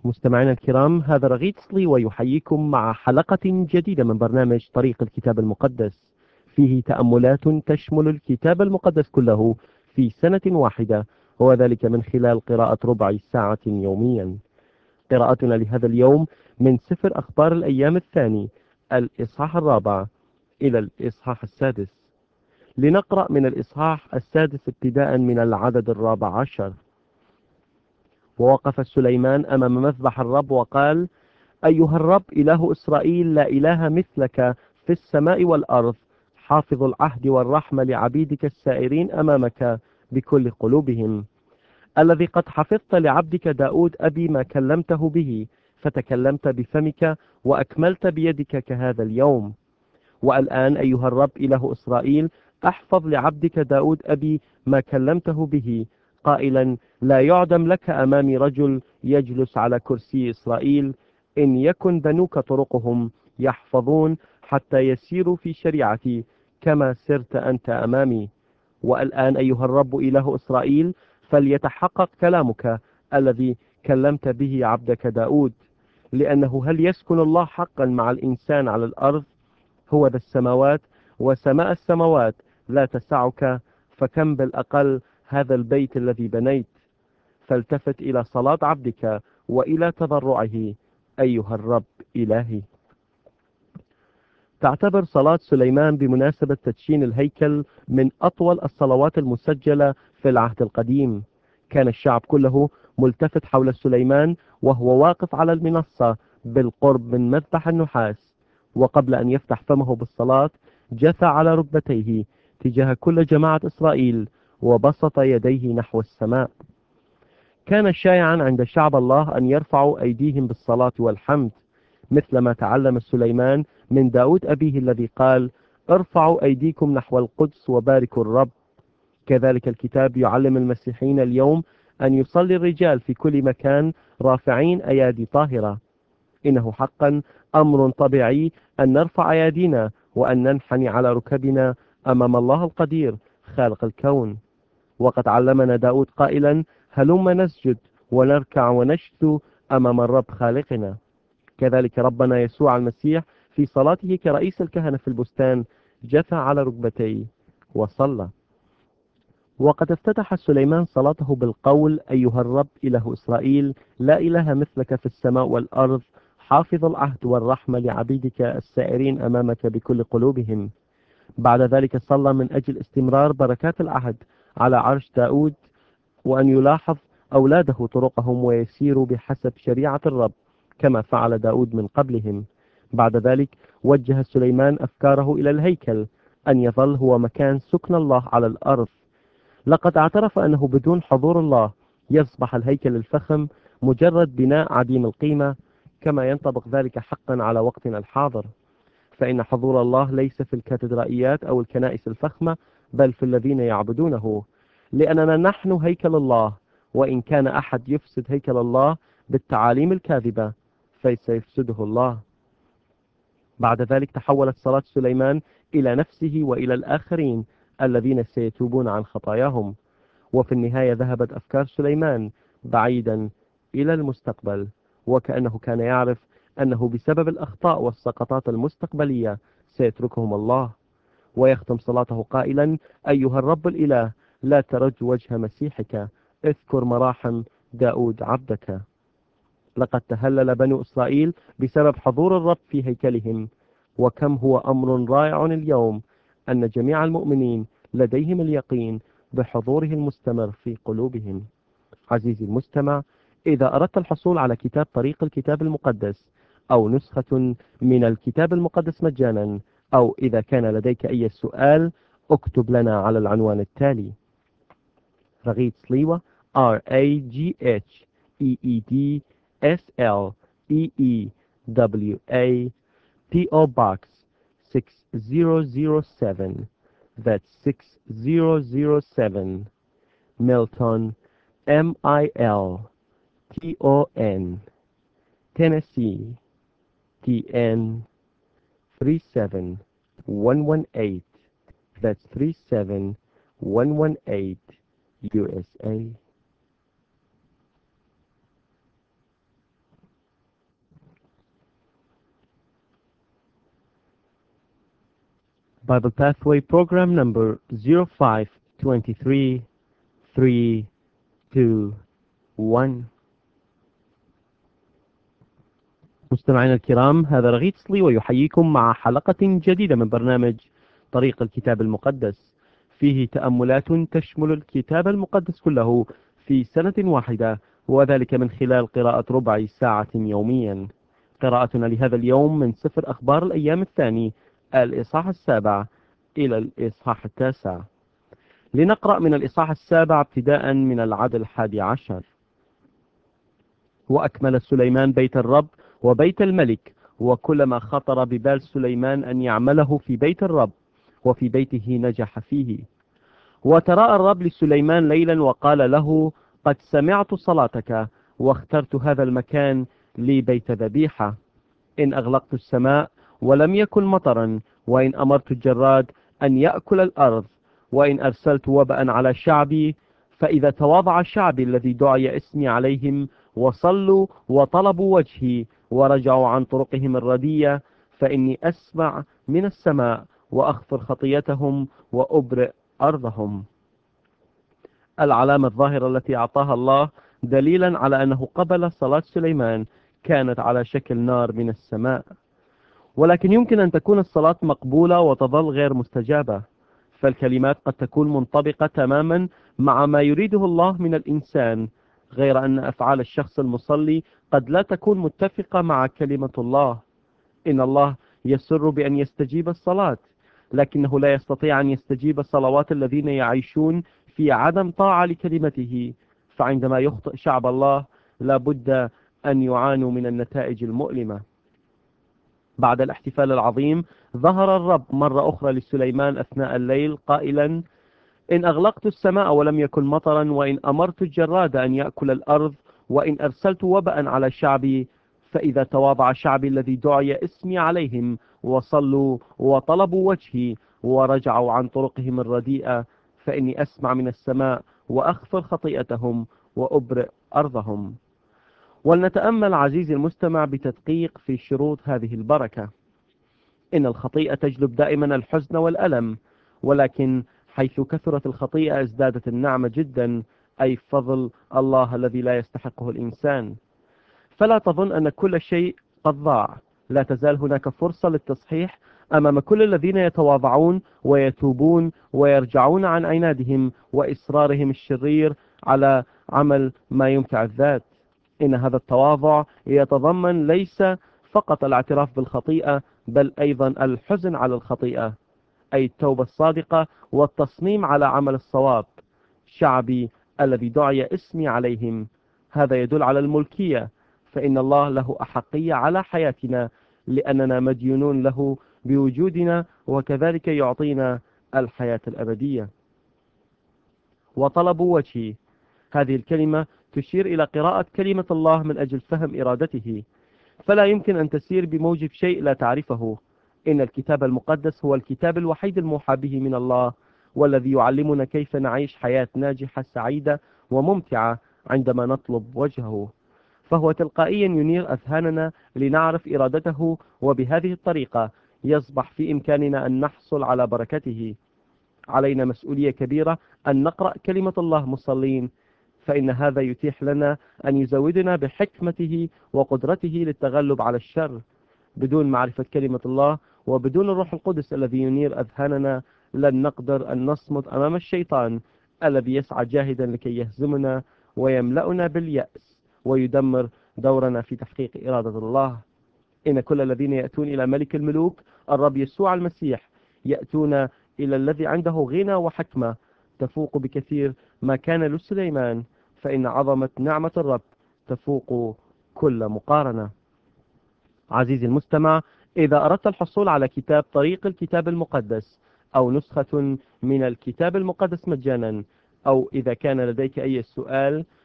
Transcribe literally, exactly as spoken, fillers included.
مستمعينا الكرام، هذا رغيد صلي ويحييكم مع حلقة جديدة من برنامج طريق الكتاب المقدس، فيه تأملات تشمل الكتاب المقدس كله في سنة واحدة، وذلك من خلال قراءة ربع ساعة يوميا. قراءتنا لهذا اليوم من سفر أخبار الأيام الثاني، الإصحاح الرابع إلى الإصحاح السادس. لنقرأ من الإصحاح السادس ابتداء من العدد الرابع عشر. ووقف سليمان أمام مذبح الرب وقال: أيها الرب إله إسرائيل، لا إله مثلك في السماء والأرض، حافظ العهد والرحمة لعبيدك السائرين أمامك بكل قلوبهم، الذي قد حفظت لعبدك داود أبي ما كلمته به، فتكلمت بفمك وأكملت بيدك كهذا اليوم. والآن أيها الرب إله إسرائيل، احفظ لعبدك داود أبي ما كلمته به، قائلا: لا يعدم لك أمامي رجل يجلس على كرسي إسرائيل، إن يكن بنوك طرقهم يحفظون حتى يسيروا في شريعتي كما سرت أنت أمامي. والآن أيها الرب إله إسرائيل، فليتحقق كلامك الذي كلمت به عبدك داود، لأنه هل يسكن الله حقا مع الإنسان على الأرض؟ هو ذا السماوات وسماء السماوات لا تسعك، فكم بالأقل هذا البيت الذي بنيت. فالتفت إلى صلاة عبدك وإلى تضرعه أيها الرب إلهي. تعتبر صلاة سليمان بمناسبة تدشين الهيكل من أطول الصلوات المسجلة في العهد القديم. كان الشعب كله ملتفت حول سليمان وهو واقف على المنصة بالقرب من مذبح النحاس، وقبل أن يفتح فمه بالصلاة جثى على ركبتيه تجاه كل جماعة إسرائيل وبسط يديه نحو السماء. كان شائعا عند شعب الله أن يرفعوا أيديهم بالصلاة والحمد، مثلما تعلم سليمان من داود أبيه الذي قال: ارفعوا أيديكم نحو القدس وباركوا الرب. كذلك الكتاب يعلم المسيحيين اليوم أن يصلي الرجال في كل مكان رافعين أيادي طاهرة. إنه حقا أمر طبيعي أن نرفع أيادينا وأن ننحني على ركبنا أمام الله القدير خالق الكون. وقد علمنا داود قائلا: هلم نسجد ونركع ونشثو أمام الرب خالقنا. كذلك ربنا يسوع المسيح في صلاته كرئيس الكهنة في البستان جثى على ركبتيه وصلى. وقد افتتح سليمان صلاته بالقول: أيها الرب إله إسرائيل، لا إله مثلك في السماء والأرض، حافظ العهد والرحمة لعبيدك السائرين أمامك بكل قلوبهم. بعد ذلك صلى من أجل استمرار بركات العهد على عرش داود، وأن يلاحظ أولاده طرقهم ويسيروا بحسب شريعة الرب كما فعل داود من قبلهم. بعد ذلك وجه سليمان أفكاره إلى الهيكل، أن يظل هو مكان سكن الله على الأرض. لقد اعترف أنه بدون حضور الله يصبح الهيكل الفخم مجرد بناء عديم القيمة، كما ينطبق ذلك حقا على وقتنا الحاضر. فإن حضور الله ليس في الكاتدرائيات أو الكنائس الفخمة، بل في الذين يعبدونه، لأننا نحن هيكل الله، وإن كان أحد يفسد هيكل الله بالتعاليم الكاذبة فسيفسده الله. بعد ذلك تحولت صلاة سليمان إلى نفسه وإلى الآخرين الذين سيتوبون عن خطاياهم. وفي النهاية ذهبت أفكار سليمان بعيدا إلى المستقبل، وكأنه كان يعرف أنه بسبب الأخطاء والسقطات المستقبلية سيتركهم الله. ويختم صلاته قائلا: أيها الرب الإله، لا ترج وجه مسيحك، اذكر مراحم داود عبدك. لقد تهلل بنو إسرائيل بسبب حضور الرب في هيكلهم، وكم هو أمر رائع اليوم أن جميع المؤمنين لديهم اليقين بحضوره المستمر في قلوبهم. عزيزي المستمع، إذا أردت الحصول على كتاب طريق الكتاب المقدس أو نسخة من الكتاب المقدس مجانا، أو إذا كان لديك أي سؤال، اكتب لنا على العنوان التالي: رغيد سليوة R A G H E E D S L E E W A P O Box six zero zero seven. That's six zero zero seven, Milton, M I L T O N, Tennessee, T N three seven one one eight. That's three seven one one eight, U S A. Bible Pathway Program number zero five two three three two one. مستمعينا الكرام، هذا رغيد صلي ويحييكم مع حلقة جديدة من برنامج طريق الكتاب المقدس، فيه تأملات تشمل الكتاب المقدس كله في سنة واحدة، وذلك من خلال قراءة ربع ساعة يوميا. قراءتنا لهذا اليوم من سفر أخبار الأيام الثاني، الإصحاح السابع إلى الإصحاح التاسع. لنقرأ من الإصحاح السابع ابتداء من العدد الحادي عشر. وأكمل سليمان بيت الرب وبيت الملك وكل ما خطر ببال سليمان أن يعمله في بيت الرب، وفي بيته نجح فيه. وتراءى الرب لسليمان ليلا وقال له: قد سمعت صلاتك واخترت هذا المكان لي بيت ذبيحة. إن أغلقت السماء ولم يكن مطرا، وإن أمرت الجراد أن يأكل الأرض، وإن أرسلت وبأ على شعبي، فإذا تواضع شعبي الذي دعي اسمي عليهم وصلوا وطلبوا وجهي ورجعوا عن طرقهم الردية، فإني أسمع من السماء وأغفر خطيتهم وأبرئ أرضهم. العلامة الظاهرة التي أعطاها الله دليلا على أنه قبل صلاة سليمان كانت على شكل نار من السماء. ولكن يمكن أن تكون الصلاة مقبولة وتظل غير مستجابة، فالكلمات قد تكون منطبقة تماما مع ما يريده الله من الإنسان، غير أن أفعال الشخص المصلي قد لا تكون متفقة مع كلمة الله. إن الله يسر بأن يستجيب الصلاة، لكنه لا يستطيع أن يستجيب صلوات الذين يعيشون في عدم طاعة لكلمته. فعندما يخطئ شعب الله لا بد أن يعانوا من النتائج المؤلمة. بعد الاحتفال العظيم ظهر الرب مرة أخرى لسليمان أثناء الليل قائلا: إن أغلقت السماء ولم يكن مطرا، وإن أمرت الجراد أن يأكل الأرض، وإن أرسلت وبأ على شعبي، فإذا تواضع شعبي الذي دعي اسمي عليهم وصلوا وطلبوا وجهي ورجعوا عن طرقهم الرديئة، فإني أسمع من السماء وأغفر خطيئتهم وأبرئ أرضهم. ولنتأمل عزيزي المستمع بتدقيق في شروط هذه البركة. إن الخطيئة تجلب دائما الحزن والألم، ولكن حيث كثرت الخطيئة ازدادت النعمة جدا، أي فضل الله الذي لا يستحقه الإنسان. فلا تظن أن كل شيء قد ضاع، لا تزال هناك فرصة للتصحيح أمام كل الذين يتواضعون ويتوبون ويرجعون عن عنادهم وإصرارهم الشرير على عمل ما ينفع الذات. إن هذا التواضع يتضمن ليس فقط الاعتراف بالخطيئة، بل أيضا الحزن على الخطيئة، أي التوبة الصادقة والتصميم على عمل الصواب. شعبي الذي دعي اسمي عليهم، هذا يدل على الملكية، فإن الله له أحقية على حياتنا لأننا مديونون له بوجودنا، وكذلك يعطينا الحياة الأبدية. وطلبوا وجهي، هذه الكلمة تشير إلى قراءة كلمة الله من أجل فهم إرادته، فلا يمكن أن تسير بموجب شيء لا تعرفه. إن الكتاب المقدس هو الكتاب الوحيد الموحى به من الله، والذي يعلمنا كيف نعيش حياة ناجحة سعيدة وممتعة عندما نطلب وجهه، فهو تلقائيا ينير أذهاننا لنعرف إرادته، وبهذه الطريقة يصبح في إمكاننا أن نحصل على بركته. علينا مسؤولية كبيرة أن نقرأ كلمة الله مصلين، فإن هذا يتيح لنا أن يزودنا بحكمته وقدرته للتغلب على الشر. بدون معرفة كلمة الله وبدون الروح القدس الذي ينير أذهاننا لن نقدر أن نصمد أمام الشيطان الذي يسعى جاهدا لكي يهزمنا ويملأنا باليأس ويدمر دورنا في تحقيق إرادة الله. إن كل الذين يأتون إلى ملك الملوك الرب يسوع المسيح يأتون إلى الذي عنده غنى وحكمة تفوق بكثير ما كان لسليمان، فإن عظمة نعمة الرب تفوق كل مقارنة. عزيزي المستمع، إذا أردت الحصول على كتاب طريق الكتاب المقدس أو نسخة من الكتاب المقدس مجانا، أو إذا كان لديك أي سؤال